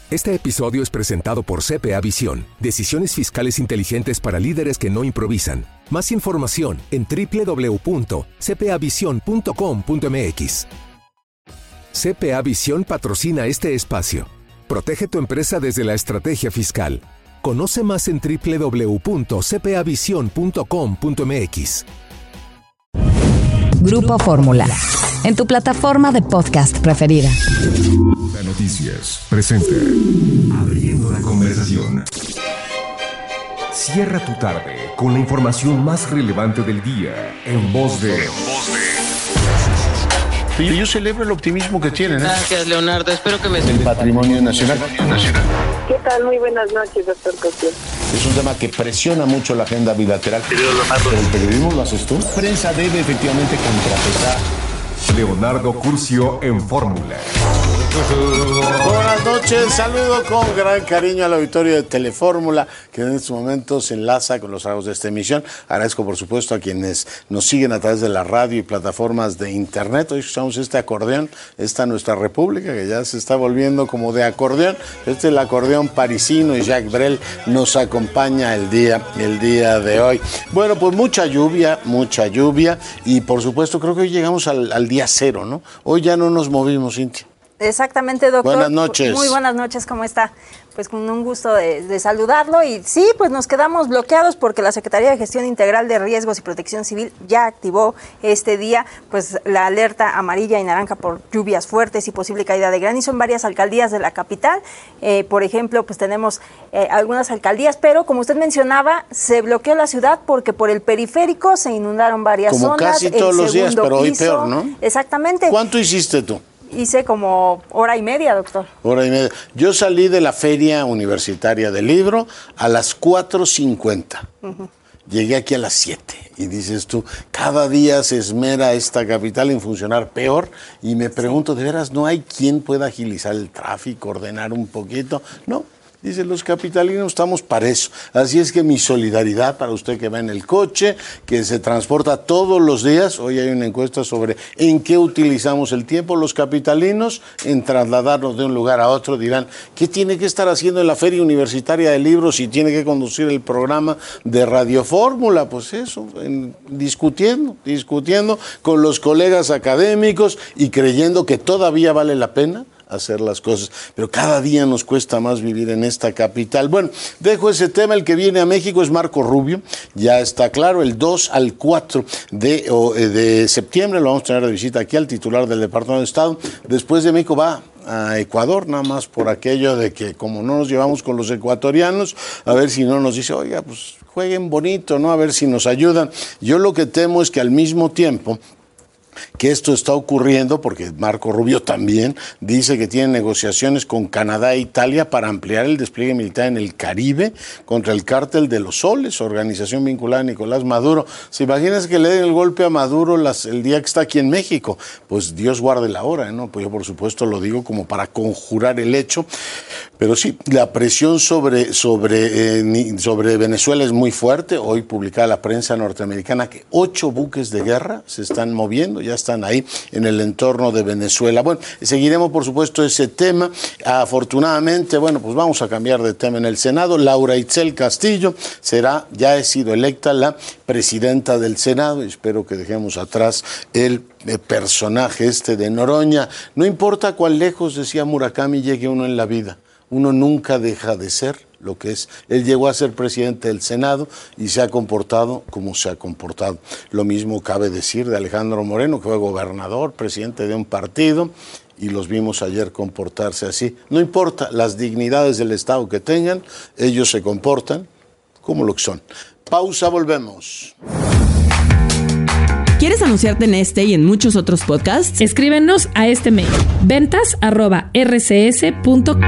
Este episodio es presentado por CPA Visión, decisiones fiscales inteligentes para líderes que no improvisan. Más información en www.cpavision.com.mx. CPA Visión patrocina este espacio. Protege tu empresa desde la estrategia fiscal. Conoce más en www.cpavision.com.mx. Grupo Fórmula, en tu plataforma de podcast preferida. La Noticias presenta Abriendo la Conversación. Cierra tu tarde con la información más relevante del día en voz de... Yo celebro el optimismo que tienen. Gracias, Leonardo. Espero que me... El patrimonio nacional. ¿Qué tal? Muy buenas noches, doctor Cosío. Es un tema que presiona mucho la agenda bilateral. Pero el periodismo lo haces tú. La prensa debe efectivamente contrapesar. Leonardo Curcio en Fórmula. Buenas noches, saludo con gran cariño al auditorio de Telefórmula, que en estos momentos se enlaza con los trabajos de esta emisión. Agradezco, por supuesto, a quienes nos siguen a través de la radio y plataformas de internet. Hoy escuchamos este acordeón, esta nuestra república, que ya se está volviendo como de acordeón. Este es el acordeón parisino y Jacques Brel nos acompaña el día de hoy. Bueno, pues mucha lluvia, y por supuesto creo que hoy llegamos al día cero, ¿no? Hoy ya no nos movimos, Cintia. Exactamente, doctor. Buenas noches. Muy buenas noches, ¿cómo está? Pues con un gusto de saludarlo y sí, pues nos quedamos bloqueados porque la Secretaría de Gestión Integral de Riesgos y Protección Civil ya activó este día pues la alerta amarilla y naranja por lluvias fuertes y posible caída de granizo en varias alcaldías de la capital. Por ejemplo, pues tenemos algunas alcaldías, pero como usted mencionaba, se bloqueó la ciudad porque por el periférico se inundaron varias zonas. Como casi todos los días, pero hoy peor, ¿no? Exactamente. ¿Cuánto hiciste tú? Hice como hora y media, doctor. Hora y media. Yo salí de la Feria Universitaria del Libro a las 4:50. Llegué aquí a las 7. Y dices tú, cada día se esmera esta capital en funcionar peor. Y me pregunto, ¿de veras no hay quien pueda agilizar el tráfico, ordenar un poquito? No. Dice, los capitalinos estamos para eso. Así es que mi solidaridad para usted que va en el coche, que se transporta todos los días. Hoy hay una encuesta sobre en qué utilizamos el tiempo. Los capitalinos, en trasladarnos de un lugar a otro, dirán, ¿qué tiene que estar haciendo en la Feria Universitaria de Libros si tiene que conducir el programa de Radio Fórmula? Pues eso, discutiendo con los colegas académicos y creyendo que todavía vale la pena hacer las cosas, pero cada día nos cuesta más vivir en esta capital. Bueno, dejo ese tema. El que viene a México es Marco Rubio, ya está claro, el 2 al 4 de septiembre lo vamos a tener de visita aquí al titular del Departamento de Estado. Después de México va a Ecuador, nada más por aquello de que como no nos llevamos con los ecuatorianos, a ver si no nos dice, oiga, pues jueguen bonito, ¿no? A ver si nos ayudan. Yo lo que temo es que al mismo tiempo que esto está ocurriendo, porque Marco Rubio también dice que tiene negociaciones con Canadá e Italia para ampliar el despliegue militar en el Caribe contra el cártel de los Soles, organización vinculada a Nicolás Maduro. ¿Se imaginan que le den el golpe a Maduro el día que está aquí en México? Pues Dios guarde la hora, ¿no? Pues yo por supuesto lo digo como para conjurar el hecho, pero sí, la presión sobre Venezuela es muy fuerte. Hoy publicaba la prensa norteamericana que 8 buques de guerra se están moviendo, ya están ahí en el entorno de Venezuela. Bueno, seguiremos por supuesto ese tema. Afortunadamente, bueno, pues vamos a cambiar de tema en el Senado. Laura Itzel Castillo ya ha sido electa la presidenta del Senado y espero que dejemos atrás el personaje de Noroña. No importa cuán lejos, decía Murakami, llegue uno en la vida, uno nunca deja de ser lo que es. Él llegó a ser presidente del Senado y se ha comportado como se ha comportado. Lo mismo cabe decir de Alejandro Moreno, que fue gobernador, presidente de un partido, y los vimos ayer comportarse así. No importa las dignidades del Estado que tengan, ellos se comportan como lo que son. Pausa, volvemos. ¿Quieres anunciarte en este y en muchos otros podcasts? Escríbenos a este mail: ventas@rcs.com.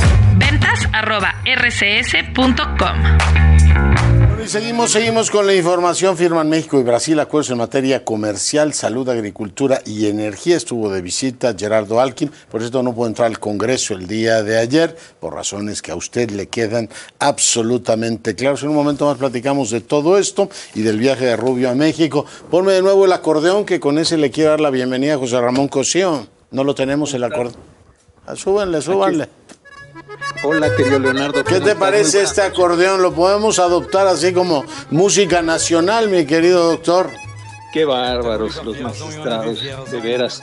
ventas@rcs.com. Y seguimos con la información. Firman México y Brasil acuerdos en materia comercial, salud, agricultura y energía. Estuvo de visita Gerardo Alckmin, por eso no pudo entrar al Congreso el día de ayer, por razones que a usted le quedan absolutamente claras. En un momento más platicamos de todo esto y del viaje de Rubio a México. Ponme de nuevo el acordeón, que con ese le quiero dar la bienvenida a José Ramón Cosío. No lo tenemos el acordeón. Súbanle. Hola, querido Leonardo. ¿Qué te parece este acordeón? ¿Lo podemos adoptar así como música nacional, mi querido doctor? Qué bárbaros los magistrados, de veras.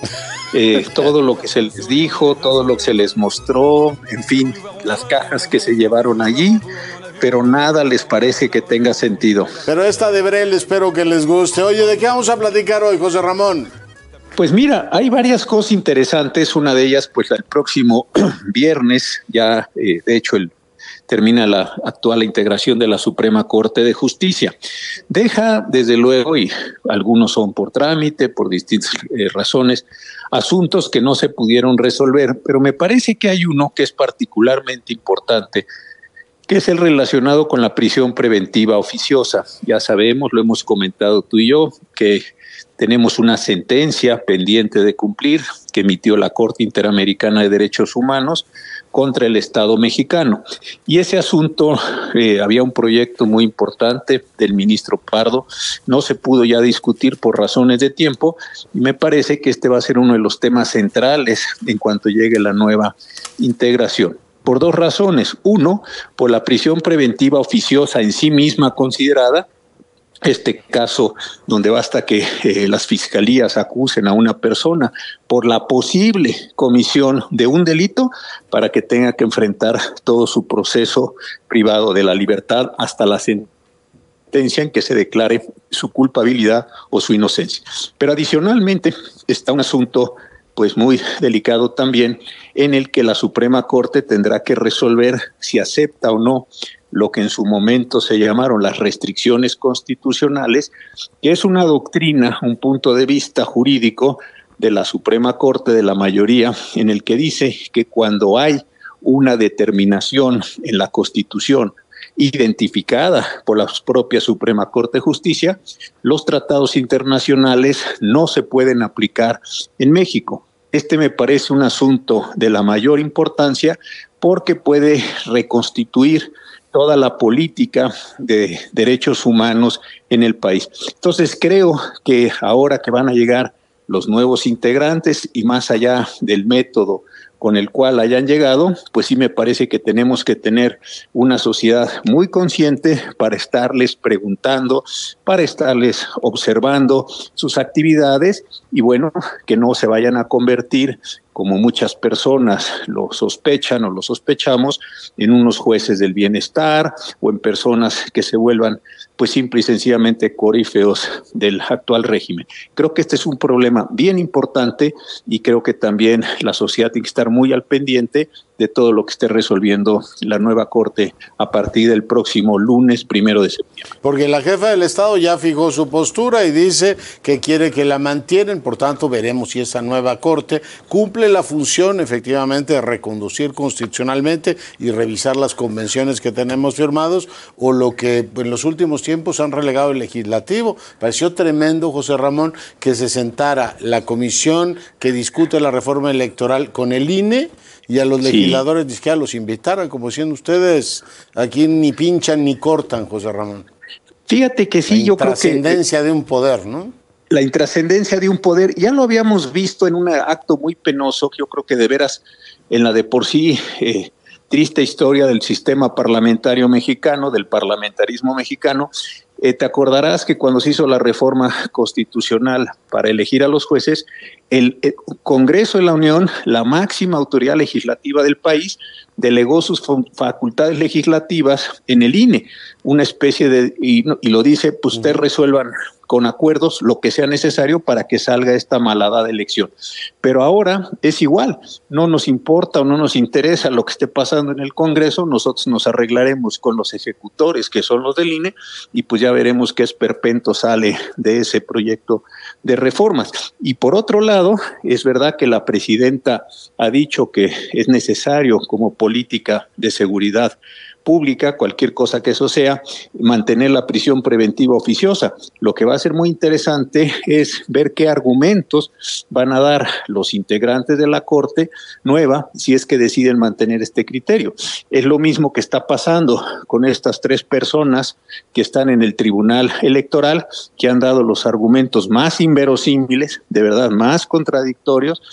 Todo lo que se les dijo, todo lo que se les mostró, en fin, las cajas que se llevaron allí, pero nada les parece que tenga sentido. Pero esta de Brel espero que les guste. Oye, ¿de qué vamos a platicar hoy, José Ramón? Pues mira, hay varias cosas interesantes. Una de ellas, pues el próximo viernes, ya de hecho termina la actual integración de la Suprema Corte de Justicia. Deja, desde luego, y algunos son por trámite, por distintas razones, asuntos que no se pudieron resolver, pero me parece que hay uno que es particularmente importante, que es el relacionado con la prisión preventiva oficiosa. Ya sabemos, lo hemos comentado tú y yo, que tenemos una sentencia pendiente de cumplir que emitió la Corte Interamericana de Derechos Humanos contra el Estado mexicano. Y ese asunto, había un proyecto muy importante del ministro Pardo, no se pudo ya discutir por razones de tiempo, y me parece que este va a ser uno de los temas centrales en cuanto llegue la nueva integración. Por dos razones. Uno, por la prisión preventiva oficiosa en sí misma considerada, este caso donde basta que las fiscalías acusen a una persona por la posible comisión de un delito para que tenga que enfrentar todo su proceso privado de la libertad hasta la sentencia en que se declare su culpabilidad o su inocencia. Pero adicionalmente está un asunto pues muy delicado también, en el que la Suprema Corte tendrá que resolver si acepta o no lo que en su momento se llamaron las restricciones constitucionales, que es una doctrina, un punto de vista jurídico de la Suprema Corte, de la mayoría, en el que dice que cuando hay una determinación en la Constitución identificada por la propia Suprema Corte de Justicia, los tratados internacionales no se pueden aplicar en México. Este me parece un asunto de la mayor importancia porque puede reconstituir toda la política de derechos humanos en el país. Entonces creo que ahora que van a llegar los nuevos integrantes y más allá del método con el cual hayan llegado, pues sí me parece que tenemos que tener una sociedad muy consciente para estarles preguntando, para estarles observando sus actividades y bueno, que no se vayan a convertir, como muchas personas lo sospechan o lo sospechamos, en unos jueces del bienestar o en personas que se vuelvan pues simple y sencillamente coríferos del actual régimen. Creo que este es un problema bien importante y creo que también la sociedad tiene que estar muy al pendiente de todo lo que esté resolviendo la nueva Corte a partir del próximo lunes 1 de septiembre. Porque la jefa del Estado ya fijó su postura y dice que quiere que la mantienen, por tanto veremos si esa nueva Corte cumple la función efectivamente de reconducir constitucionalmente y revisar las convenciones que tenemos firmados o lo que en los últimos tiempos han relegado el legislativo. Pareció tremendo, José Ramón, que se sentara la comisión que discute la reforma electoral con el INE y a los legisladores de izquierda los invitaran, como diciendo ustedes, aquí ni pinchan ni cortan, José Ramón. Fíjate que sí, yo creo que... La intrascendencia de un poder, ¿no? La intrascendencia de un poder, ya lo habíamos visto en un acto muy penoso, que yo creo que de veras en la de por sí triste historia del sistema parlamentario mexicano, del parlamentarismo mexicano. Te acordarás que cuando se hizo la reforma constitucional para elegir a los jueces, el Congreso de la Unión, la máxima autoridad legislativa del país, delegó sus facultades legislativas en el INE, una especie de, y lo dice, pues ustedes resuelvan con acuerdos lo que sea necesario para que salga esta malhadada elección. Pero ahora es igual, no nos importa o no nos interesa lo que esté pasando en el Congreso, nosotros nos arreglaremos con los ejecutores, que son los del INE, y pues ya veremos qué esperpento sale de ese proyecto de reformas. Y por otro lado, es verdad que la presidenta ha dicho que es necesario como política de seguridad pública, cualquier cosa que eso sea, mantener la prisión preventiva oficiosa. Lo que va a ser muy interesante es ver qué argumentos van a dar los integrantes de la Corte nueva si es que deciden mantener este criterio. Es lo mismo que está pasando con estas tres personas que están en el Tribunal Electoral, que han dado los argumentos más inverosímiles, de verdad más contradictorios,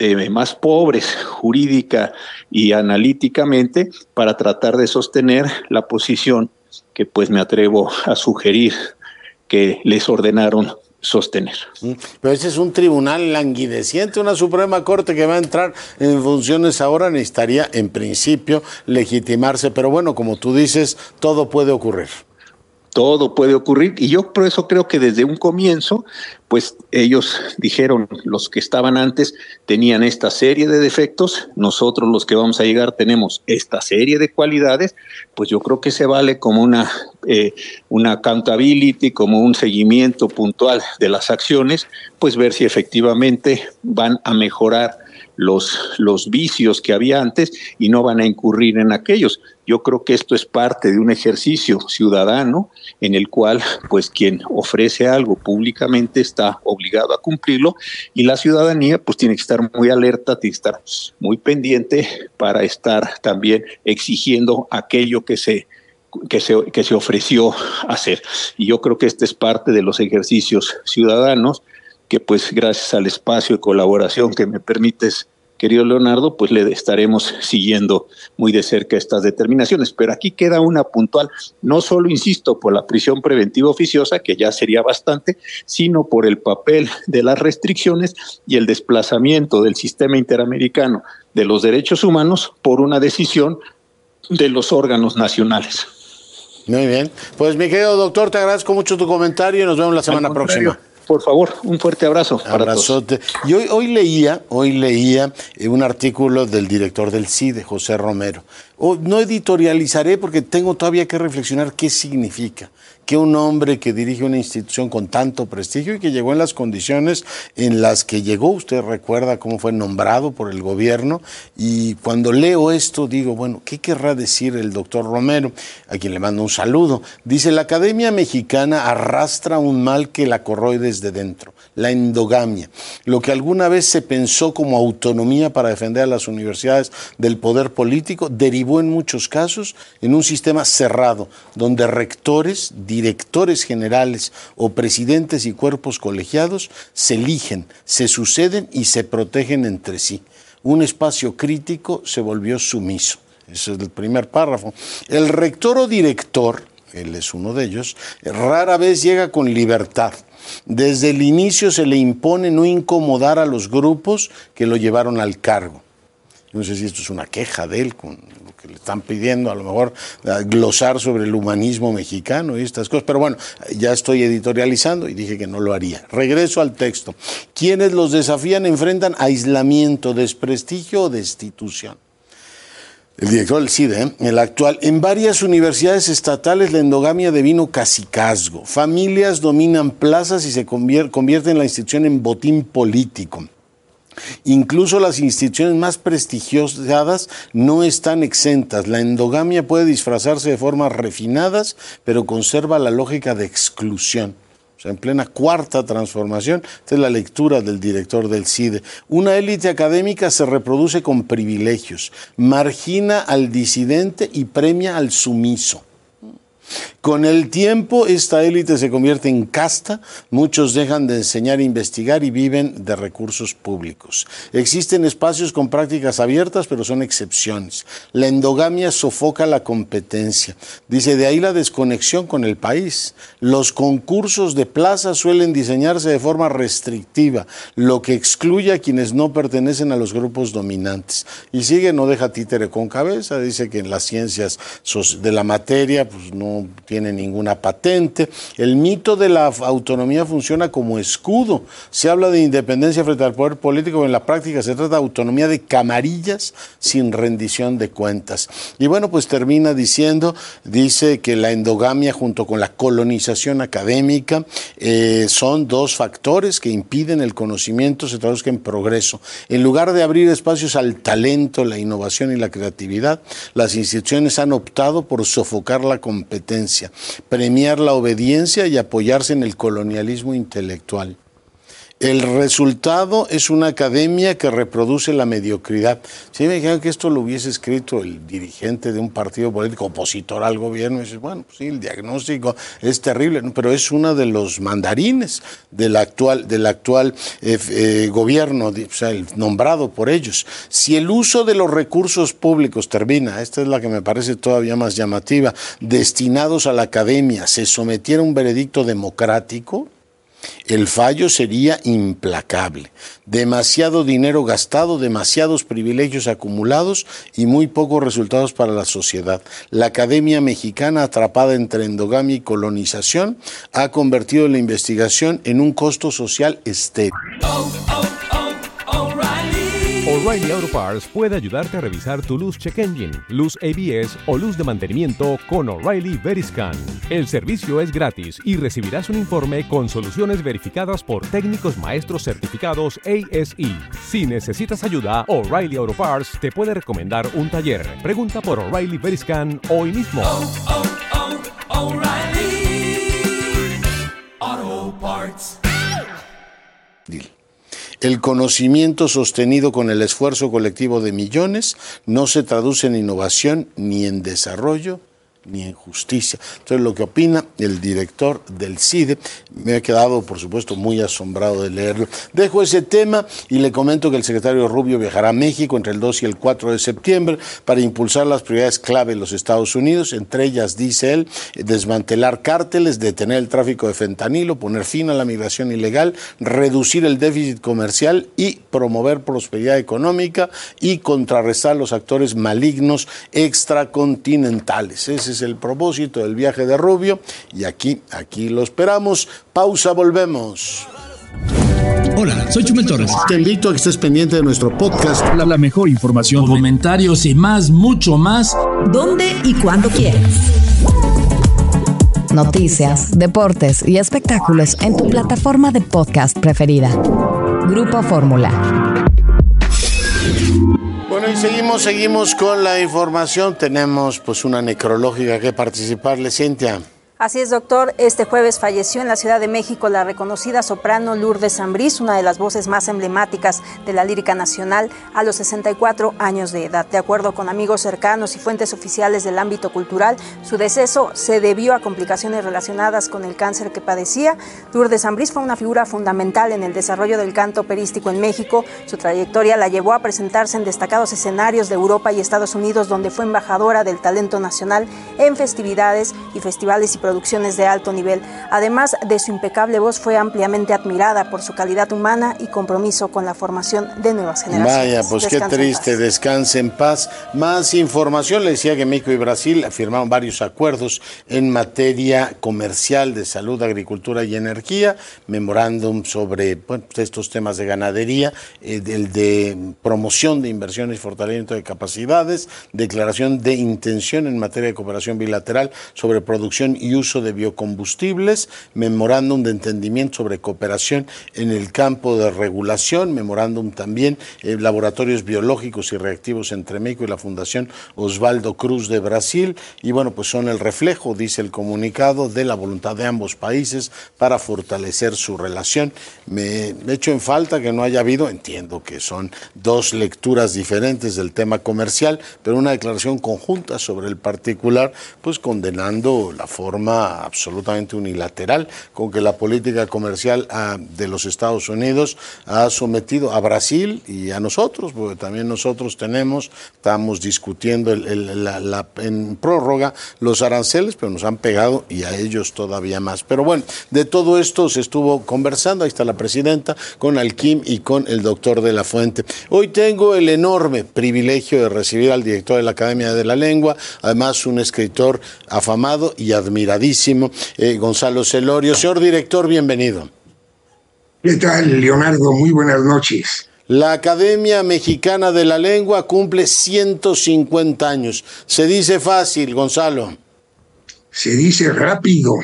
más pobres jurídica y analíticamente para tratar de sostener la posición que pues me atrevo a sugerir que les ordenaron sostener. Pero ese es un tribunal languideciente, una Suprema Corte que va a entrar en funciones ahora, necesitaría en principio legitimarse, pero bueno, como tú dices, todo puede ocurrir. Todo puede ocurrir y yo por eso creo que desde un comienzo, pues ellos dijeron, los que estaban antes tenían esta serie de defectos, nosotros los que vamos a llegar tenemos esta serie de cualidades, pues yo creo que se vale como una accountability, como un seguimiento puntual de las acciones, pues ver si efectivamente van a mejorar los vicios que había antes y no van a incurrir en aquellos. Yo creo que esto es parte de un ejercicio ciudadano en el cual pues quien ofrece algo públicamente está obligado a cumplirlo y la ciudadanía pues tiene que estar muy alerta, tiene que estar muy pendiente para estar también exigiendo aquello que se ofreció hacer. Y yo creo que este es parte de los ejercicios ciudadanos que pues gracias al espacio de colaboración que me permites, querido Leonardo, pues le estaremos siguiendo muy de cerca estas determinaciones. Pero aquí queda una puntual, no solo, insisto, por la prisión preventiva oficiosa, que ya sería bastante, sino por el papel de las restricciones y el desplazamiento del sistema interamericano de los derechos humanos por una decisión de los órganos nacionales. Muy bien. Pues mi querido doctor, te agradezco mucho tu comentario y nos vemos la semana próxima. Por favor, un fuerte abrazo para Abrazote. Todos. Y hoy leía un artículo del director del CIDE, José Romero. No editorializaré porque tengo todavía que reflexionar qué significa que un hombre que dirige una institución con tanto prestigio y que llegó en las condiciones en las que llegó, usted recuerda cómo fue nombrado por el gobierno, y cuando leo esto digo, bueno, ¿qué querrá decir el doctor Romero? A quien le mando un saludo. Dice, la Academia Mexicana arrastra un mal que la corroe desde dentro, la endogamia, lo que alguna vez se pensó como autonomía para defender a las universidades del poder político, derivó en muchos casos en un sistema cerrado, donde rectores, directores generales o presidentes y cuerpos colegiados se eligen, se suceden y se protegen entre sí. Un espacio crítico se volvió sumiso. Ese es el primer párrafo. El rector o director, él es uno de ellos, rara vez llega con libertad. Desde el inicio se le impone no incomodar a los grupos que lo llevaron al cargo. No sé si esto es una queja de él, con lo que le están pidiendo, a lo mejor glosar sobre el humanismo mexicano y estas cosas, pero bueno, ya estoy editorializando y dije que no lo haría. Regreso al texto. Quienes los desafían enfrentan aislamiento, desprestigio o destitución. El director del CIDE, el actual, en varias universidades estatales la endogamia devino cacicazgo. Familias dominan plazas y se convierte la institución en botín político. Incluso las instituciones más prestigiosas no están exentas. La endogamia puede disfrazarse de formas refinadas, pero conserva la lógica de exclusión. O sea, en plena cuarta transformación, esta es la lectura del director del CIDE. Una élite académica se reproduce con privilegios, margina al disidente y premia al sumiso. Con el tiempo, esta élite se convierte en casta, muchos dejan de enseñar e investigar y viven de recursos públicos. Existen espacios con prácticas abiertas, pero son excepciones. La endogamia sofoca la competencia. Dice, de ahí la desconexión con el país. Los concursos de plaza suelen diseñarse de forma restrictiva, lo que excluye a quienes no pertenecen a los grupos dominantes. Y sigue, no deja títere con cabeza, dice que en las ciencias de la materia pues no tiene ninguna patente. El mito de la autonomía funciona como escudo. Se habla de independencia frente al poder político, pero en la práctica se trata de autonomía de camarillas sin rendición de cuentas. Y bueno, pues termina dice que la endogamia junto con la colonización académica son dos factores que impiden el conocimiento se traduzca en progreso. En lugar de abrir espacios al talento, la innovación y la creatividad, las instituciones han optado por sofocar la competencia, premiar la obediencia y apoyarse en el colonialismo intelectual. El resultado es una academia que reproduce la mediocridad. Si me dijeron que esto lo hubiese escrito el dirigente de un partido político opositor al gobierno, y dices, bueno, sí, el diagnóstico es terrible, pero es uno de los mandarines del actual gobierno, o sea, el nombrado por ellos. Si el uso de los recursos públicos termina, esta es la que me parece todavía más llamativa, destinados a la academia, se sometiera a un veredicto democrático, el fallo sería implacable. Demasiado dinero gastado, demasiados privilegios acumulados y muy pocos resultados para la sociedad. La Academia Mexicana, atrapada entre endogamia y colonización, ha convertido la investigación en un costo social estéril. O'Reilly Auto Parts puede ayudarte a revisar tu luz check engine, luz ABS o luz de mantenimiento con O'Reilly Veriscan. El servicio es gratis y recibirás un informe con soluciones verificadas por técnicos maestros certificados ASE. Si necesitas ayuda, O'Reilly Auto Parts te puede recomendar un taller. Pregunta por O'Reilly Veriscan hoy mismo. O'Reilly Auto Parts. El conocimiento sostenido con el esfuerzo colectivo de millones no se traduce en innovación, ni en desarrollo, ni en justicia. Entonces, lo que opina el director del CIDE, me ha quedado, por supuesto, muy asombrado de leerlo. Dejo ese tema y le comento que el secretario Rubio viajará a México entre el 2 y el 4 de septiembre para impulsar las prioridades clave en los Estados Unidos, entre ellas, dice él, desmantelar cárteles, detener el tráfico de fentanilo, poner fin a la migración ilegal, reducir el déficit comercial y promover prosperidad económica y contrarrestar los actores malignos extracontinentales. Ese es el propósito del viaje de Rubio y aquí lo esperamos. Pausa, volvemos. Hola, soy Chumel Torres. Te invito a que estés pendiente de nuestro podcast. La mejor información, comentarios y mucho más. ¿Dónde y cuándo quieras? Noticias, deportes y espectáculos en tu plataforma de podcast preferida. Grupo Fórmula. Bueno, y seguimos con la información. Tenemos pues una necrológica que participarle, Cintia. Así es, doctor. Este jueves falleció en la Ciudad de México la reconocida soprano Lourdes Ambrís, una de las voces más emblemáticas de la lírica nacional, a los 64 años de edad. De acuerdo con amigos cercanos y fuentes oficiales del ámbito cultural, su deceso se debió a complicaciones relacionadas con el cáncer que padecía. Lourdes Ambrís fue una figura fundamental en el desarrollo del canto operístico en México. Su trayectoria la llevó a presentarse en destacados escenarios de Europa y Estados Unidos, donde fue embajadora del talento nacional en festividades y festivales y producciones de alto nivel. Además de su impecable voz, fue ampliamente admirada por su calidad humana y compromiso con la formación de nuevas generaciones. Vaya, pues qué triste, descanse en paz. Más información, le decía que México y Brasil firmaron varios acuerdos en materia comercial de salud, agricultura y energía, memorándum sobre estos temas de ganadería, el de promoción de inversiones y fortalecimiento de capacidades, declaración de intención en materia de cooperación bilateral sobre producción y uso de biocombustibles, memorándum de entendimiento sobre cooperación en el campo de regulación, memorándum también laboratorios biológicos y reactivos entre México y la Fundación Osvaldo Cruz de Brasil, y bueno, pues son el reflejo, dice el comunicado, de la voluntad de ambos países para fortalecer su relación. Me echo en falta que no haya habido, entiendo que son dos lecturas diferentes del tema comercial, pero una declaración conjunta sobre el particular, pues condenando la forma absolutamente unilateral con que la política comercial de los Estados Unidos ha sometido a Brasil y a nosotros, porque también nosotros estamos discutiendo en prórroga los aranceles, pero nos han pegado y a ellos todavía más. Pero bueno, de todo esto se estuvo conversando, ahí está la presidenta, con Alquim y con el doctor de la Fuente. Hoy tengo el enorme privilegio de recibir al director de la Academia de la Lengua, además un escritor afamado y admiradísimo, Gonzalo Celorio. Señor director, bienvenido. ¿Qué tal, Leonardo? Muy buenas noches. La Academia Mexicana de la Lengua cumple 150 años. Se dice fácil, Gonzalo. Se dice rápido.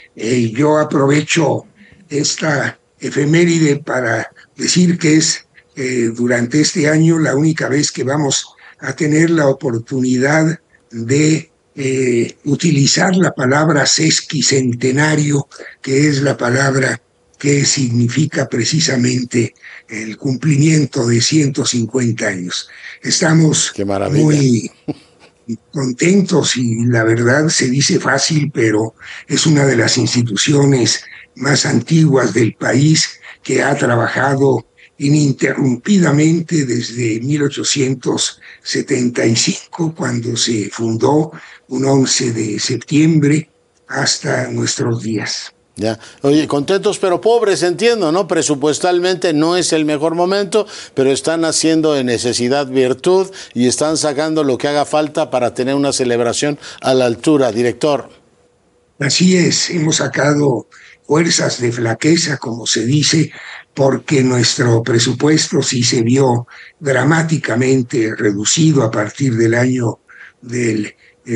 Yo aprovecho esta efeméride para decir que es durante este año la única vez que vamos a tener la oportunidad de utilizar la palabra sesquicentenario, que es la palabra que significa precisamente el cumplimiento de 150 años. Estamos muy contentos y la verdad se dice fácil, pero es una de las instituciones más antiguas del país que ha trabajado ininterrumpidamente desde 1875, cuando se fundó un 11 de septiembre, hasta nuestros días. Ya. Oye, contentos pero pobres, entiendo, ¿no? Presupuestalmente no es el mejor momento, pero están haciendo de necesidad virtud y están sacando lo que haga falta para tener una celebración a la altura, director. Así es, hemos sacado fuerzas de flaqueza, como se dice, porque nuestro presupuesto sí se vio dramáticamente reducido a partir del año del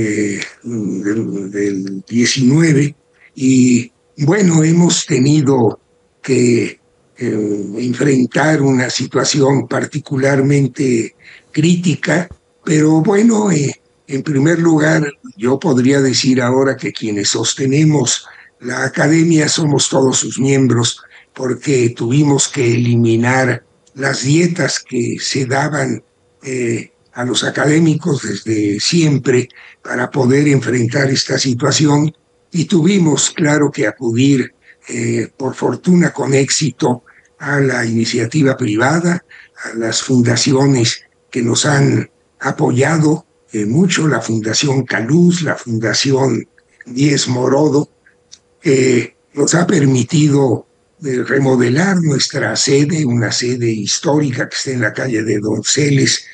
19, y bueno, hemos tenido que enfrentar una situación particularmente crítica, pero bueno, en primer lugar, yo podría decir ahora que quienes sostenemos la academia somos todos sus miembros, porque tuvimos que eliminar las dietas que se daban a los académicos desde siempre para poder enfrentar esta situación, y tuvimos, claro, que acudir, por fortuna con éxito, a la iniciativa privada, a las fundaciones que nos han apoyado mucho, la Fundación Caluz, la Fundación Diez Morodo, que nos ha permitido remodelar nuestra sede, una sede histórica que está en la calle de Donceles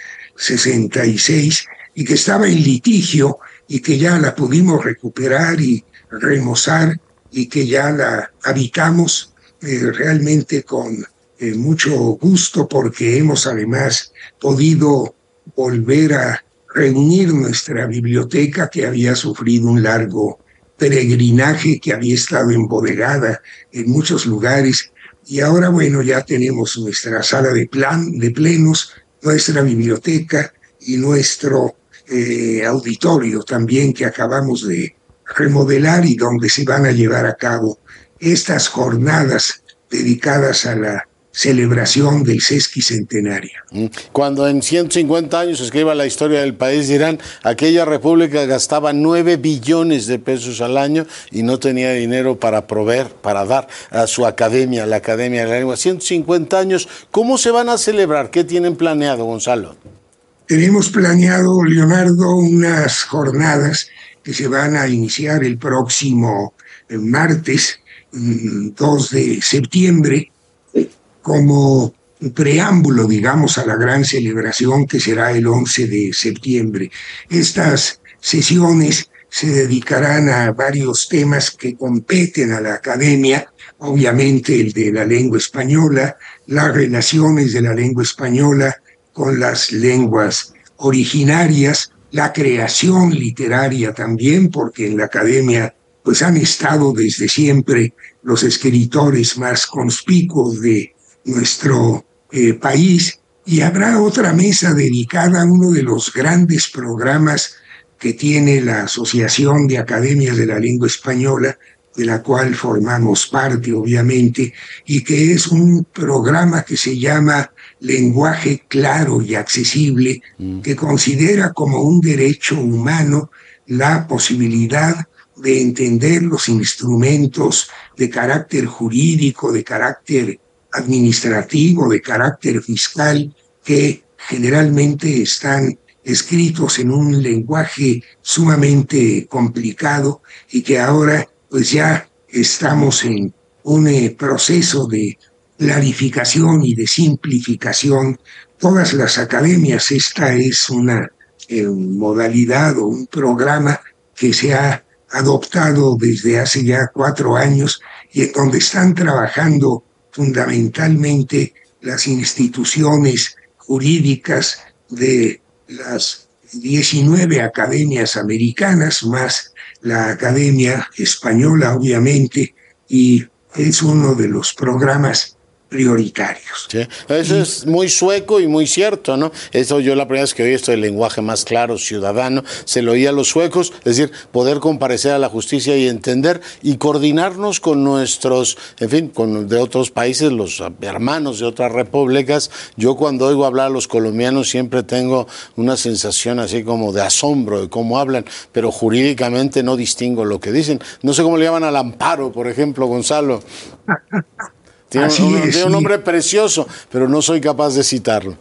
66, y que estaba en litigio y que ya la pudimos recuperar y remozar, y que ya la habitamos realmente con mucho gusto, porque hemos además podido volver a reunir nuestra biblioteca, que había sufrido un largo peregrinaje, que había estado embodegada en muchos lugares, y ahora, bueno, ya tenemos nuestra sala de plenos, nuestra biblioteca y nuestro auditorio también, que acabamos de remodelar, y donde se van a llevar a cabo estas jornadas dedicadas a la celebración del sesquicentenario. Cuando en 150 años escriba la historia del país, dirán, aquella república gastaba 9 billones de pesos al año y no tenía dinero para proveer, para dar a su academia, la Academia de la Lengua. 150 años, ¿cómo se van a celebrar? ¿Qué tienen planeado, Gonzalo? Tenemos planeado, Leonardo, unas jornadas que se van a iniciar el próximo martes 2 de septiembre, como preámbulo, digamos, a la gran celebración que será el 11 de septiembre. Estas sesiones se dedicarán a varios temas que competen a la academia, obviamente el de la lengua española, las relaciones de la lengua española con las lenguas originarias, la creación literaria también, porque en la academia pues han estado desde siempre los escritores más conspicuos de nuestro país, y habrá otra mesa dedicada a uno de los grandes programas que tiene la Asociación de Academias de la Lengua Española, de la cual formamos parte, obviamente, y que es un programa que se llama Lenguaje Claro y Accesible, que considera como un derecho humano la posibilidad de entender los instrumentos de carácter jurídico, de carácter administrativo, de carácter fiscal, que generalmente están escritos en un lenguaje sumamente complicado, y que ahora pues ya estamos en un proceso de clarificación y de simplificación. Todas las academias, esta es una modalidad o un programa que se ha adoptado desde hace ya 4 años, y en donde están trabajando fundamentalmente las instituciones jurídicas de las 19 academias americanas, más la Academia Española, obviamente, y es uno de los programas prioritarios. Sí, eso es muy sueco y muy cierto, ¿no? Eso yo la primera vez que oí esto del lenguaje más claro, ciudadano, se lo oía a los suecos, es decir, poder comparecer a la justicia y entender y coordinarnos con nuestros, en fin, con de otros países, los hermanos de otras repúblicas. Yo cuando oigo hablar a los colombianos siempre tengo una sensación así como de asombro de cómo hablan, pero jurídicamente no distingo lo que dicen. No sé cómo le llaman al amparo, por ejemplo, Gonzalo. Tiene un nombre precioso, pero no soy capaz de citarlo.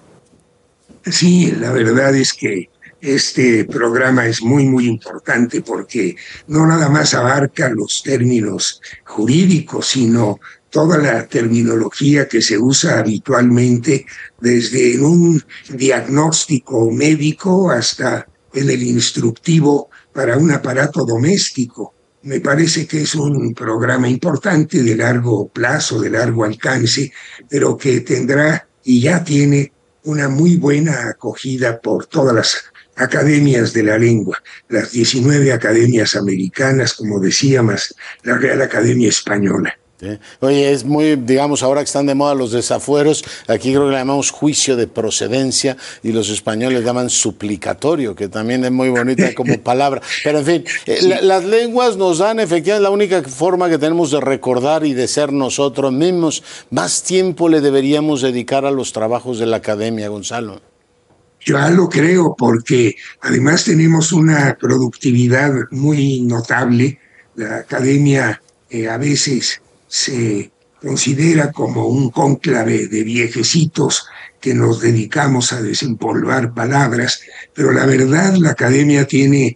Sí, la verdad es que este programa es muy, muy importante porque no nada más abarca los términos jurídicos, sino toda la terminología que se usa habitualmente desde un diagnóstico médico hasta en el instructivo para un aparato doméstico. Me parece que es un programa importante de largo plazo, de largo alcance, pero que tendrá y ya tiene una muy buena acogida por todas las academias de la lengua, las 19 academias americanas, como decía, más la Real Academia Española. Sí. Oye, es muy, digamos, ahora que están de moda los desafueros, aquí creo que le llamamos juicio de procedencia y los españoles llaman suplicatorio, que también es muy bonita como palabra. Pero en fin, sí. Las lenguas nos dan efectivamente la única forma que tenemos de recordar y de ser nosotros mismos. Más tiempo le deberíamos dedicar a los trabajos de la academia, Gonzalo. Yo lo creo, porque además tenemos una productividad muy notable. La academia a veces se considera como un cónclave de viejecitos que nos dedicamos a desempolvar palabras, pero la verdad la academia tiene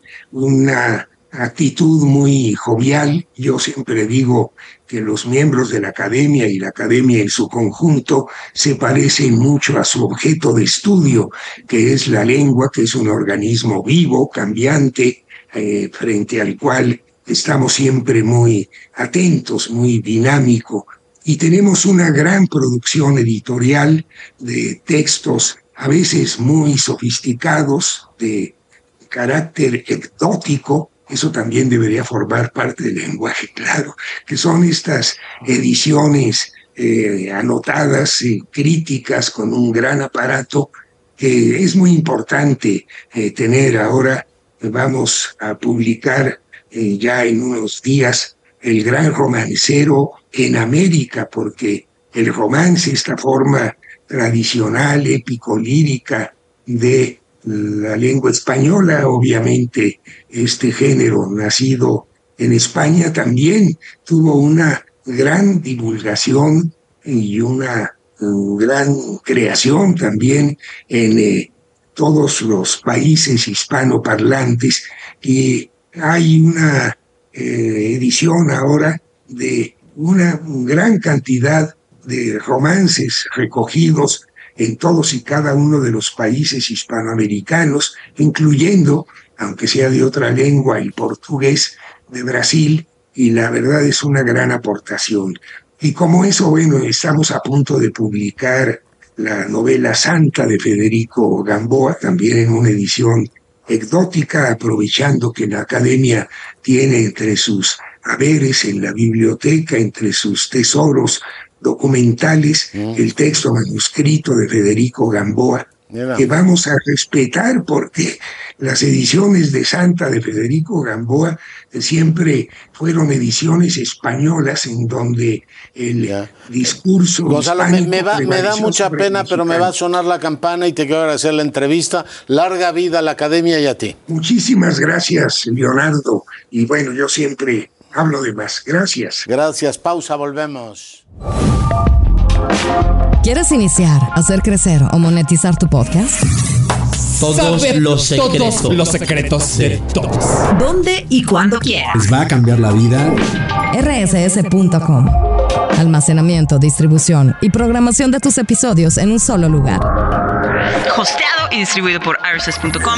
una actitud muy jovial. Yo siempre digo que los miembros de la academia y la academia en su conjunto se parecen mucho a su objeto de estudio, que es la lengua, que es un organismo vivo, cambiante, frente al cual estamos siempre muy atentos, muy dinámico, y tenemos una gran producción editorial de textos a veces muy sofisticados, de carácter ecdótico. Eso también debería formar parte del lenguaje, claro, que son estas ediciones anotadas, críticas, con un gran aparato, que es muy importante tener. Ahora vamos a publicar ya en unos días el gran romancero en América, porque el romance, esta forma tradicional, épico-lírica de la lengua española, obviamente este género nacido en España también tuvo una gran divulgación y una gran creación también en todos los países hispanoparlantes, y hay una edición ahora de una gran cantidad de romances recogidos en todos y cada uno de los países hispanoamericanos, incluyendo, aunque sea de otra lengua, el portugués de Brasil, y la verdad es una gran aportación. Y como eso, bueno, estamos a punto de publicar la novela Santa de Federico Gamboa, también en una edición ecdótica, aprovechando que la academia tiene entre sus haberes en la biblioteca, entre sus tesoros documentales, el texto manuscrito de Federico Gamboa, que vamos a respetar, porque las ediciones de Santa de Federico Gamboa siempre fueron ediciones españolas en donde el discurso... Gonzalo, me da mucha pena, pero me va a sonar la campana y te quiero agradecer la entrevista. Larga vida a la academia y a ti. Muchísimas gracias, Leonardo. Y bueno, yo siempre hablo de más. Gracias. Gracias. Pausa, volvemos. ¿Quieres iniciar, hacer crecer o monetizar tu podcast? Todos los secretos. Todos los secretos de todos. ¿Dónde y cuándo quieras? ¿Les va a cambiar la vida? rss.com. Almacenamiento, distribución y programación de tus episodios en un solo lugar. Hosteado y distribuido por rss.com.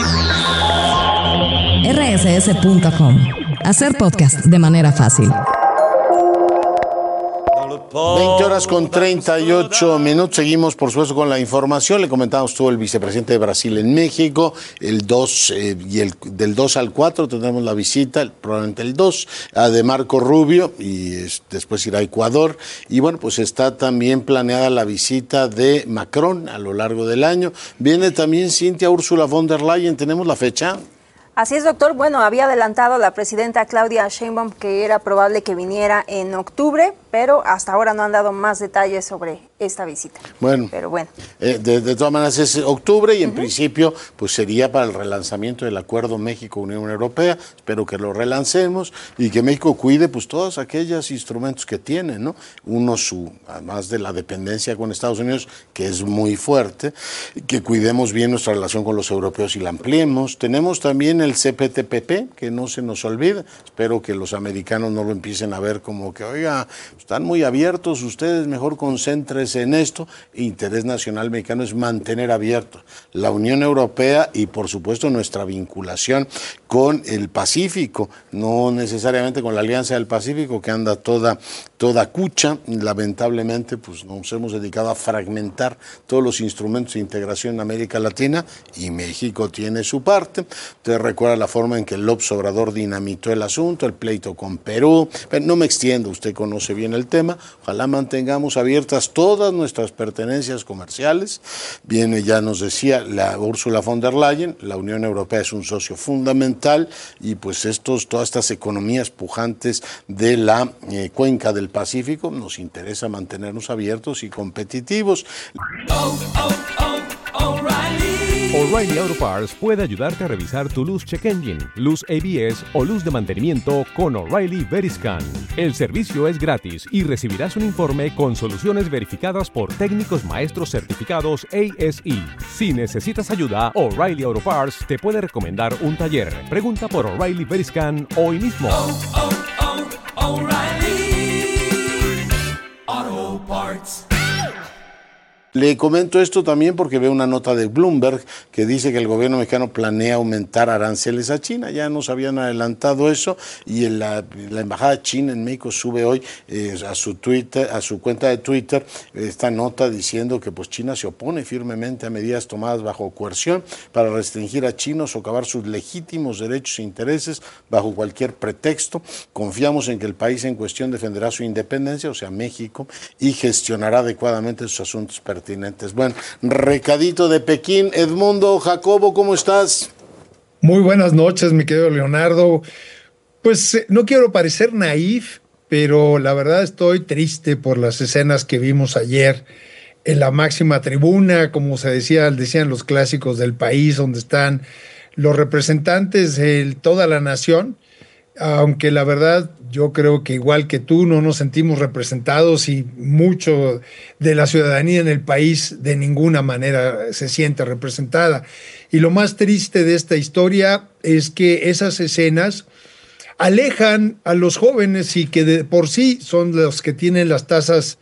rss.com. Hacer podcast de manera fácil. 20:38. Seguimos, por supuesto, con la información. Le comentamos, estuvo el vicepresidente de Brasil en México. El 2 del 2 al 4 tendremos la visita, probablemente el 2, de Marco Rubio, y después irá a Ecuador. Y bueno, pues está también planeada la visita de Macron a lo largo del año. Viene también Cintia Úrsula von der Leyen. ¿Tenemos la fecha? Así es, doctor. Bueno, había adelantado la presidenta Claudia Sheinbaum que era probable que viniera en octubre, pero hasta ahora no han dado más detalles sobre esta visita. Bueno, pero bueno. De todas maneras es octubre y en principio pues sería para el relanzamiento del acuerdo México-Unión Europea. Espero que lo relancemos y que México cuide pues todos aquellos instrumentos que tiene, ¿no? Uno, además de la dependencia con Estados Unidos, que es muy fuerte, que cuidemos bien nuestra relación con los europeos y la ampliemos. Tenemos también el CPTPP, que no se nos olvide. Espero que los americanos no lo empiecen a ver como que, oiga, están muy abiertos, ustedes mejor concéntrense en esto. Interés nacional mexicano es mantener abierto la Unión Europea y, por supuesto, nuestra vinculación con el Pacífico, no necesariamente con la Alianza del Pacífico, que anda toda cucha. Lamentablemente, pues nos hemos dedicado a fragmentar todos los instrumentos de integración en América Latina y México tiene su parte. Usted recuerda la forma en que López Obrador dinamitó el asunto, el pleito con Perú. Pero no me extiendo, usted conoce bien el tema. Ojalá mantengamos abiertas todas nuestras pertenencias comerciales. Viene, ya nos decía la Úrsula von der Leyen, la Unión Europea es un socio fundamental y pues todas estas economías pujantes de la cuenca del Pacífico nos interesa mantenernos abiertos y competitivos. O'Reilly Auto Parts puede ayudarte a revisar tu luz check engine, luz ABS o luz de mantenimiento con O'Reilly Veriscan. El servicio es gratis y recibirás un informe con soluciones verificadas por técnicos maestros certificados ASE. Si necesitas ayuda, O'Reilly Auto Parts te puede recomendar un taller. Pregunta por O'Reilly Veriscan hoy mismo. O'Reilly Auto Parts. Le comento esto también porque veo una nota de Bloomberg que dice que el gobierno mexicano planea aumentar aranceles a China. Ya nos habían adelantado eso y la embajada china en México sube hoy a su cuenta de Twitter esta nota diciendo que pues China se opone firmemente a medidas tomadas bajo coerción para restringir a chinos, socavar sus legítimos derechos e intereses bajo cualquier pretexto. Confiamos en que el país en cuestión defenderá su independencia, o sea, México, y gestionará adecuadamente sus asuntos pertinentes. Bueno, recadito de Pekín. Edmundo Jacobo, ¿cómo estás? Muy buenas noches, mi querido Leonardo. Pues no quiero parecer naif, pero la verdad estoy triste por las escenas que vimos ayer en la máxima tribuna, como decían los clásicos del país, donde están los representantes de toda la nación. Aunque la verdad yo creo que igual que tú no nos sentimos representados y mucho de la ciudadanía en el país de ninguna manera se siente representada. Y lo más triste de esta historia es que esas escenas alejan a los jóvenes y que de por sí son los que tienen las tasas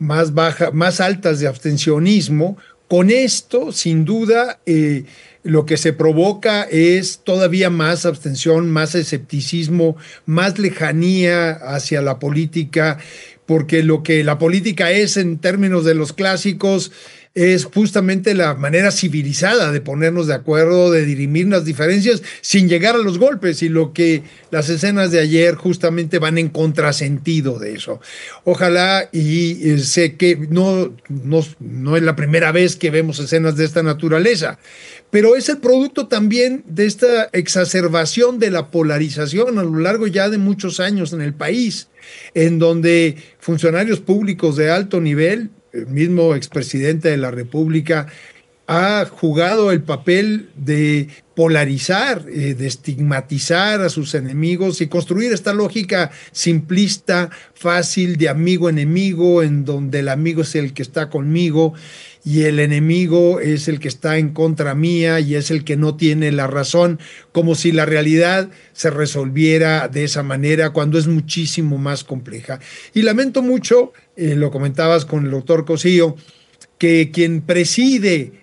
más altas de abstencionismo. Con esto, sin duda, lo que se provoca es todavía más abstención, más escepticismo, más lejanía hacia la política, porque lo que la política es en términos de los clásicos es justamente la manera civilizada de ponernos de acuerdo, de dirimir las diferencias sin llegar a los golpes, y lo que las escenas de ayer justamente van en contrasentido de eso. Ojalá, y sé que no es la primera vez que vemos escenas de esta naturaleza, pero es el producto también de esta exacerbación de la polarización a lo largo ya de muchos años en el país, en donde funcionarios públicos de alto nivel, el mismo expresidente de la República, ha jugado el papel de polarizar, de estigmatizar a sus enemigos y construir esta lógica simplista, fácil, de amigo-enemigo, en donde el amigo es el que está conmigo y el enemigo es el que está en contra mía y es el que no tiene la razón, como si la realidad se resolviera de esa manera cuando es muchísimo más compleja. Y lamento mucho, lo comentabas con el doctor Cosío, que quien preside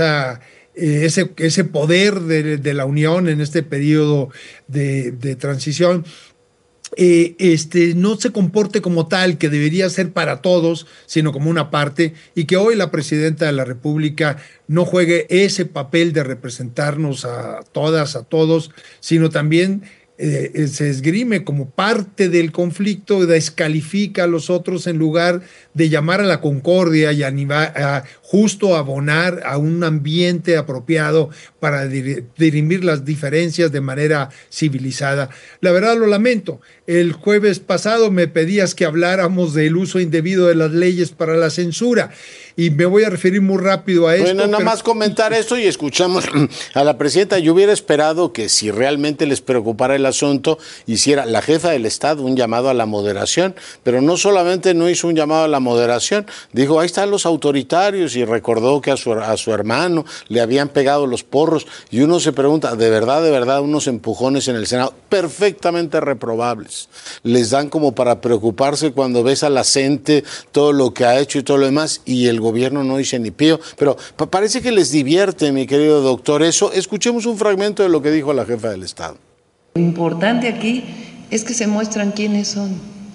ese poder de la Unión en este periodo de transición no se comporte como tal, que debería ser para todos, sino como una parte, y que hoy la presidenta de la República no juegue ese papel de representarnos a todas, a todos, sino también se esgrime como parte del conflicto, descalifica a los otros en lugar de llamar a la concordia y a justo abonar a un ambiente apropiado para dirimir las diferencias de manera civilizada. La verdad lo lamento. El jueves pasado me pedías que habláramos del uso indebido de las leyes para la censura y me voy a referir muy rápido a esto. Bueno, nada más comentar esto y escuchamos a la presidenta. Yo hubiera esperado que si realmente les preocupara el asunto, hiciera la jefa del Estado un llamado a la moderación, pero no solamente no hizo un llamado a la moderación, dijo, ahí están los autoritarios, y recordó que a su hermano le habían pegado los porros, y uno se pregunta, de verdad, unos empujones en el Senado perfectamente reprobables, les dan como para preocuparse cuando ves a la gente, todo lo que ha hecho y todo lo demás, y el gobierno no dice ni pío, pero parece que les divierte, mi querido doctor, eso. Escuchemos un fragmento de lo que dijo la jefa del Estado. Lo importante aquí es que se muestran quiénes son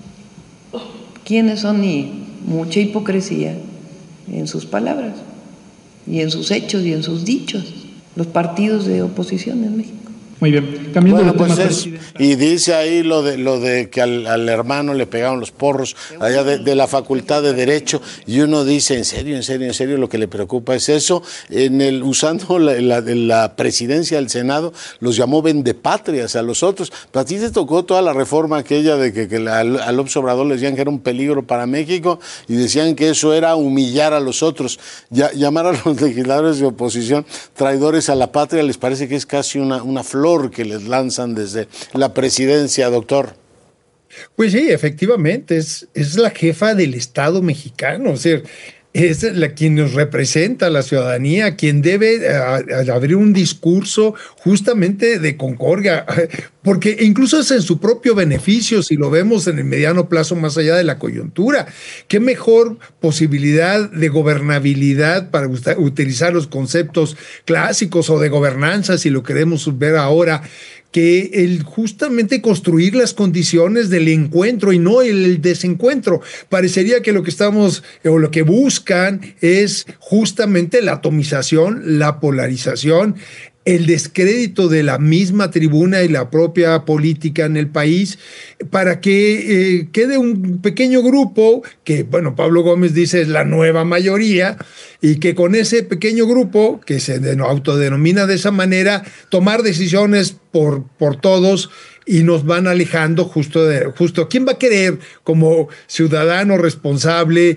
y mucha hipocresía en sus palabras y en sus hechos y en sus dichos, los partidos de oposición en México. Muy bien, cambiando de tema. Y dice ahí lo de que al hermano le pegaron los porros allá de la Facultad de Derecho, y uno dice, en serio, lo que le preocupa es eso. Usando la presidencia del Senado, los llamó vendepatrias a los otros. Pero a ti te tocó toda la reforma aquella de que a López Obrador le decían que era un peligro para México, y decían que eso era humillar a los otros. Llamar a los legisladores de oposición traidores a la patria les parece que es casi una flor que les lanzan desde la presidencia, doctor. Pues sí, efectivamente, es la jefa del Estado mexicano, o sea, es quien nos representa a la ciudadanía, quien debe abrir un discurso justamente de concordia, porque incluso es en su propio beneficio si lo vemos en el mediano plazo más allá de la coyuntura. ¿Qué mejor posibilidad de gobernabilidad para utilizar los conceptos clásicos o de gobernanza, si lo queremos ver ahora, que justamente construir las condiciones del encuentro y no el desencuentro? Parecería que lo que buscan es justamente la atomización, la polarización, el descrédito de la misma tribuna y la propia política en el país, para que quede un pequeño grupo que, bueno, Pablo Gómez dice es la nueva mayoría, y que con ese pequeño grupo, que se autodenomina de esa manera, tomar decisiones por todos, y nos van alejando justo. ¿Quién va a querer como ciudadano responsable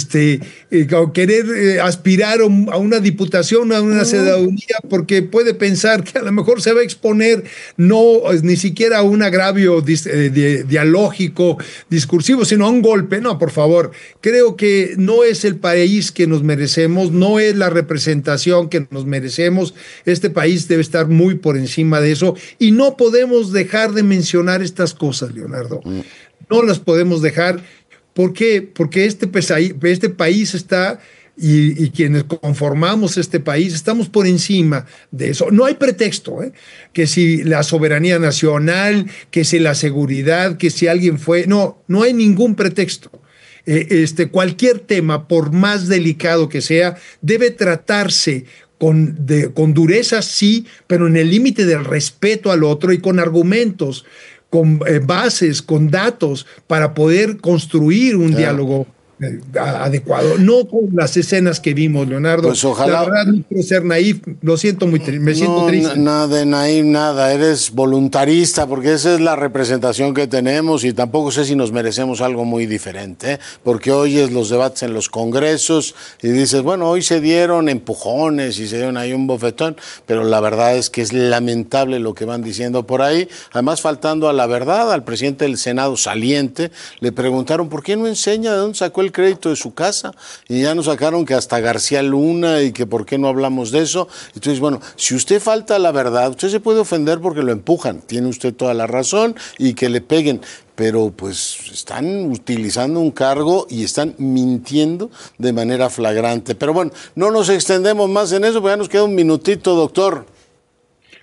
querer aspirar a una diputación, a una senaduría, porque puede pensar que a lo mejor se va a exponer ni siquiera a un agravio dialógico, discursivo, sino a un golpe? No, por favor, creo que no es el país que nos merecemos, no es la representación que nos merecemos. Este país debe estar muy por encima de eso, y no podemos dejar de mencionar estas cosas, Leonardo. No las podemos dejar. ¿Por qué? Porque este país está, y quienes conformamos este país, estamos por encima de eso. No hay pretexto, que si la soberanía nacional, que si la seguridad, que si alguien fue... No hay ningún pretexto. Cualquier tema, por más delicado que sea, debe tratarse con dureza, sí, pero en el límite del respeto al otro y con argumentos, con bases, con datos, para poder construir un diálogo adecuado, no con las escenas que vimos, Leonardo. Pues ojalá. La verdad, no quiero ser naif, lo siento me siento triste. Nada de naif, nada, eres voluntarista, porque esa es la representación que tenemos, y tampoco sé si nos merecemos algo muy diferente, porque oyes los debates en los congresos y dices, bueno, hoy se dieron empujones y se dieron ahí un bofetón, pero la verdad es que es lamentable lo que van diciendo por ahí, además faltando a la verdad. Al presidente del Senado saliente le preguntaron por qué no enseña de dónde sacó el crédito de su casa, y ya nos sacaron que hasta García Luna, y que por qué no hablamos de eso. Entonces, bueno, si usted falta a la verdad, usted se puede ofender porque lo empujan, tiene usted toda la razón, y que le peguen, pero pues están utilizando un cargo y están mintiendo de manera flagrante. Pero bueno, no nos extendemos más en eso, porque ya nos queda un minutito, doctor.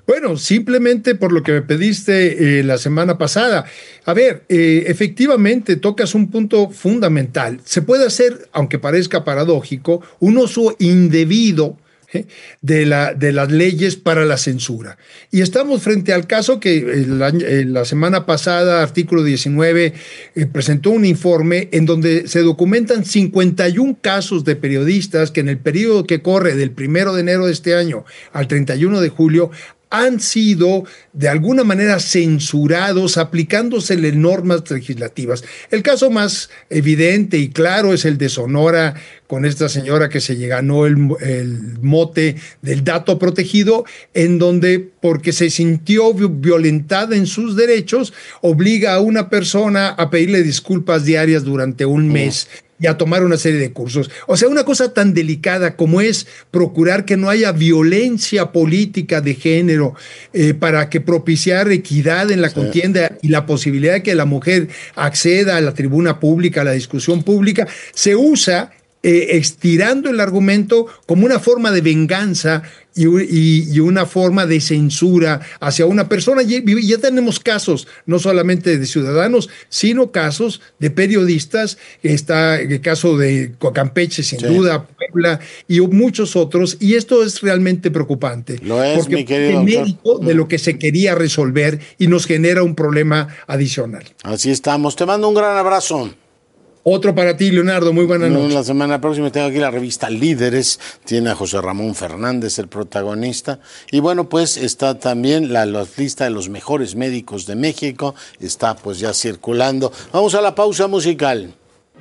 Bueno, simplemente por lo que me pediste la semana pasada. A ver, efectivamente tocas un punto fundamental. Se puede hacer, aunque parezca paradójico, un uso indebido de las leyes para la censura. Y estamos frente al caso que la semana pasada, artículo 19, presentó un informe en donde se documentan 51 casos de periodistas que en el periodo que corre del 1 de enero de este año al 31 de julio han sido de alguna manera censurados aplicándosele normas legislativas. El caso más evidente y claro es el de Sonora, con esta señora que se ganó el mote del dato protegido, en donde, porque se sintió violentada en sus derechos, obliga a una persona a pedirle disculpas diarias durante un mes. Y a tomar una serie de cursos. O sea, una cosa tan delicada como es procurar que no haya violencia política de género para que propiciar equidad en la contienda y la posibilidad de que la mujer acceda a la tribuna pública, a la discusión pública, se usa estirando el argumento como una forma de venganza y una forma de censura hacia una persona. Y ya tenemos casos, no solamente de ciudadanos, sino casos de periodistas. Está el caso de Campeche, sin duda, Puebla y muchos otros. Y esto es realmente preocupante. Lo es, porque mi querido es mérito de lo que se quería resolver y nos genera un problema adicional. Así estamos. Te mando un gran abrazo. Otro para ti, Leonardo. Muy buenas noches. La semana próxima tengo aquí la revista Líderes. Tiene a José Ramón Fernández, el protagonista. Y bueno, pues está también la lista de los mejores médicos de México. Está pues ya circulando. Vamos a la pausa musical.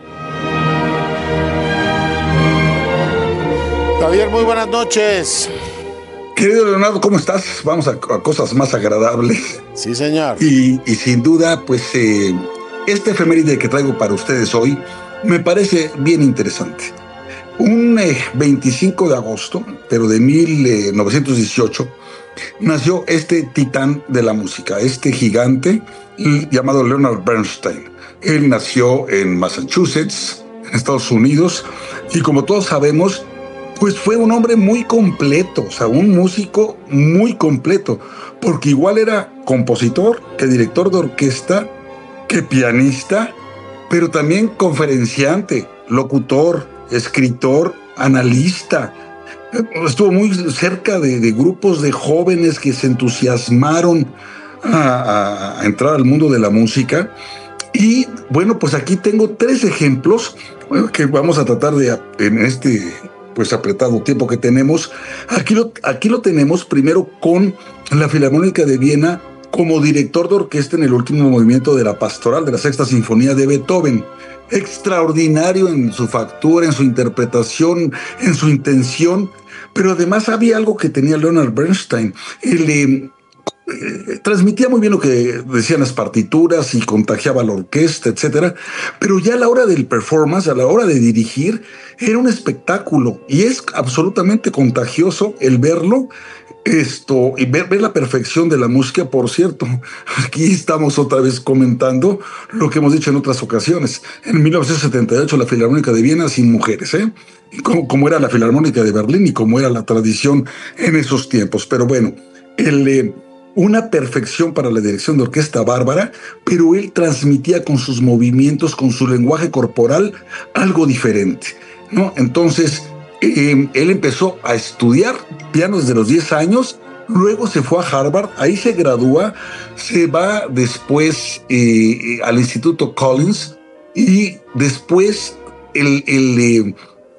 Javier, muy buenas noches. Querido Leonardo, ¿cómo estás? Vamos a cosas más agradables. Sí, señor. Y sin duda, pues... este efeméride que traigo para ustedes hoy me parece bien interesante. Un 25 de agosto, pero de 1918, nació este titán de la música, este gigante llamado Leonard Bernstein. Él nació en Massachusetts, en Estados Unidos, y como todos sabemos, pues fue un hombre muy completo, o sea, un músico muy completo, porque igual era compositor, que director de orquesta, que pianista, pero también conferenciante, locutor, escritor, analista. Estuvo muy cerca de grupos de jóvenes que se entusiasmaron a entrar al mundo de la música. Y bueno, pues aquí tengo 3 ejemplos que vamos a tratar de, en este pues apretado tiempo que tenemos. Aquí lo tenemos primero con la Filarmónica de Viena, como director de orquesta en el último movimiento de la Pastoral de la Sexta Sinfonía de Beethoven. Extraordinario en su factura, en su interpretación, en su intención, pero además había algo que tenía Leonard Bernstein. Él transmitía muy bien lo que decían las partituras y contagiaba la orquesta, etcétera, pero ya a la hora del performance, a la hora de dirigir, era un espectáculo y es absolutamente contagioso el verlo. Y ver la perfección de la música. Por cierto, aquí estamos otra vez comentando lo que hemos dicho en otras ocasiones. En 1978 la Filarmónica de Viena sin mujeres, como era la Filarmónica de Berlín y como era la tradición en esos tiempos. Pero bueno, una perfección para la dirección de orquesta bárbara, pero él transmitía con sus movimientos, con su lenguaje corporal, algo diferente, ¿no? Entonces, él empezó a estudiar piano desde los 10 años, luego se fue a Harvard, ahí se gradúa, se va después al Instituto Collins y después él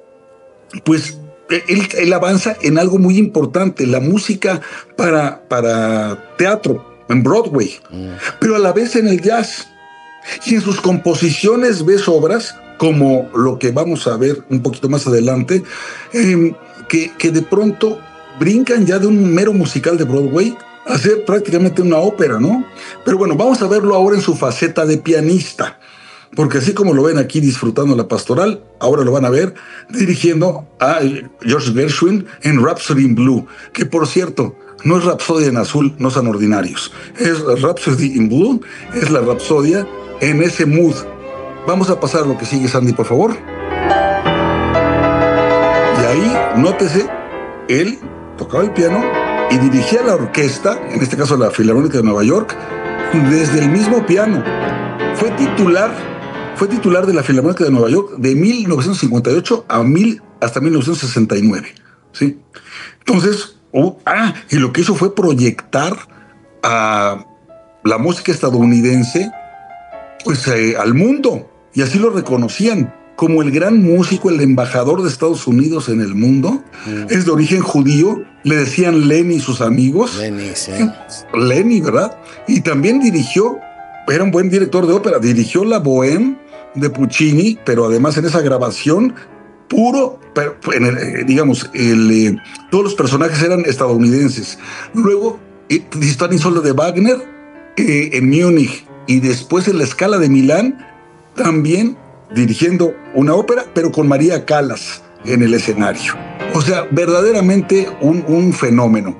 avanza en algo muy importante, la música para teatro, en Broadway, pero a la vez en el jazz. Y en sus composiciones ves obras como lo que vamos a ver un poquito más adelante, que de pronto brincan ya de un mero musical de Broadway a ser prácticamente una ópera, ¿no? Pero bueno, vamos a verlo ahora en su faceta de pianista, porque así como lo ven aquí disfrutando la Pastoral, ahora lo van a ver dirigiendo a George Gershwin en Rhapsody in Blue, que por cierto, no es Rapsodia en azul, no son ordinarios, es Rhapsody in Blue, es la Rapsodia en ese mood. Vamos a pasar a lo que sigue, Sandy, por favor. Y ahí, nótese, él tocaba el piano y dirigía la orquesta, en este caso la Filarmónica de Nueva York, desde el mismo piano. Fue titular de la Filarmónica de Nueva York de 1958 hasta 1969. ¿Sí? Entonces, y lo que hizo fue proyectar a la música estadounidense pues al mundo, y así lo reconocían como el gran músico, el embajador de Estados Unidos en el mundo. Es de origen judío, le decían Lenny sus amigos. Lenny, sí. Lenny, ¿verdad? Y también era un buen director de ópera, dirigió la Bohème de Puccini, pero además en esa grabación puro, todos los personajes eran estadounidenses. Luego, Stanislas de Wagner en Múnich, y después en la Scala de Milán, también dirigiendo una ópera, pero con María Callas en el escenario. O sea, verdaderamente un fenómeno.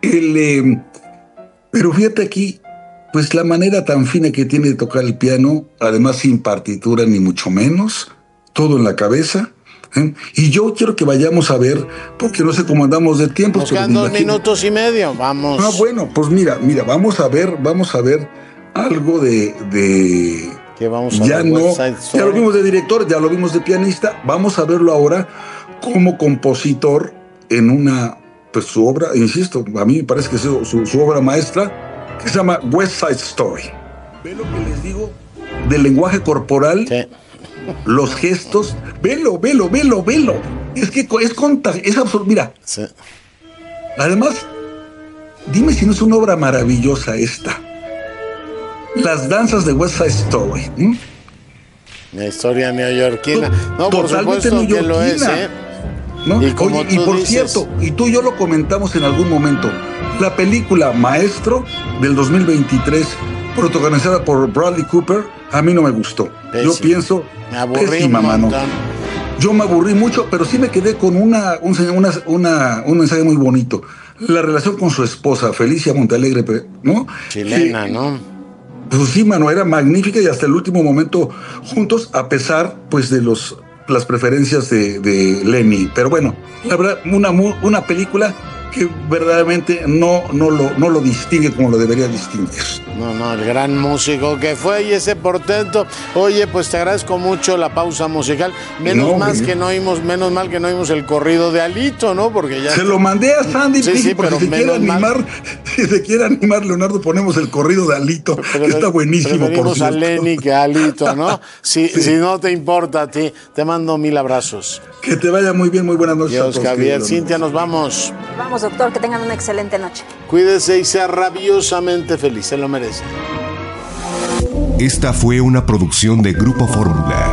Pero fíjate aquí, pues la manera tan fina que tiene de tocar el piano, además sin partitura ni mucho menos, todo en la cabeza. Y yo quiero que vayamos a ver, porque no sé cómo andamos de tiempo. Nos quedan 2 minutos y medio, vamos. Bueno, pues mira, vamos a ver algo de ¿Qué vamos a ya ver? no, ya lo vimos de director, ya lo vimos de pianista, vamos a verlo ahora como compositor en pues su obra, insisto, a mí me parece que es su obra maestra, que se llama West Side Story. Ve lo que les digo del lenguaje corporal, sí. Los gestos, velo. Es que es absurdo, mira. Sí. Además, dime si no es una obra maravillosa esta. Las danzas de West Side Story. La historia neoyorquina. No, por totalmente supuesto neoyorquina, que lo es, ¿eh? ¿No? Y, y por cierto, y tú y yo lo comentamos en algún momento, la película Maestro del 2023, protagonizada por Bradley Cooper, a mí no me gustó. Pésimo. Yo pienso, me aburrí pésima, mano. Yo me aburrí mucho, pero sí me quedé con un mensaje muy bonito. La relación con su esposa, Felicia Montealegre, ¿no? Chilena, ¿no? Pues sí, mano, era magnífica, y hasta el último momento juntos, a pesar pues de las preferencias de Lenny. Pero bueno, la verdad, una película que verdaderamente no lo distingue como lo debería distinguir. No, el gran músico que fue, y ese portento. Oye, pues te agradezco mucho la pausa musical. Menos mal que no oímos el corrido de Alito, ¿no? Porque ya se lo mandé a Sandy, sí, pero si se quiere animar, Leonardo, ponemos el corrido de Alito, que está buenísimo, por cierto. A Lenny que a Alito, ¿no? Si no te importa a ti, te mando 1000 abrazos. Que te vaya muy bien, muy buenas noches. Dios, Javier, Cintia, nos vamos. Nos vamos, doctor, que tengan una excelente noche. Cuídese y sea rabiosamente feliz, se lo merece. Esta fue una producción de Grupo Fórmula.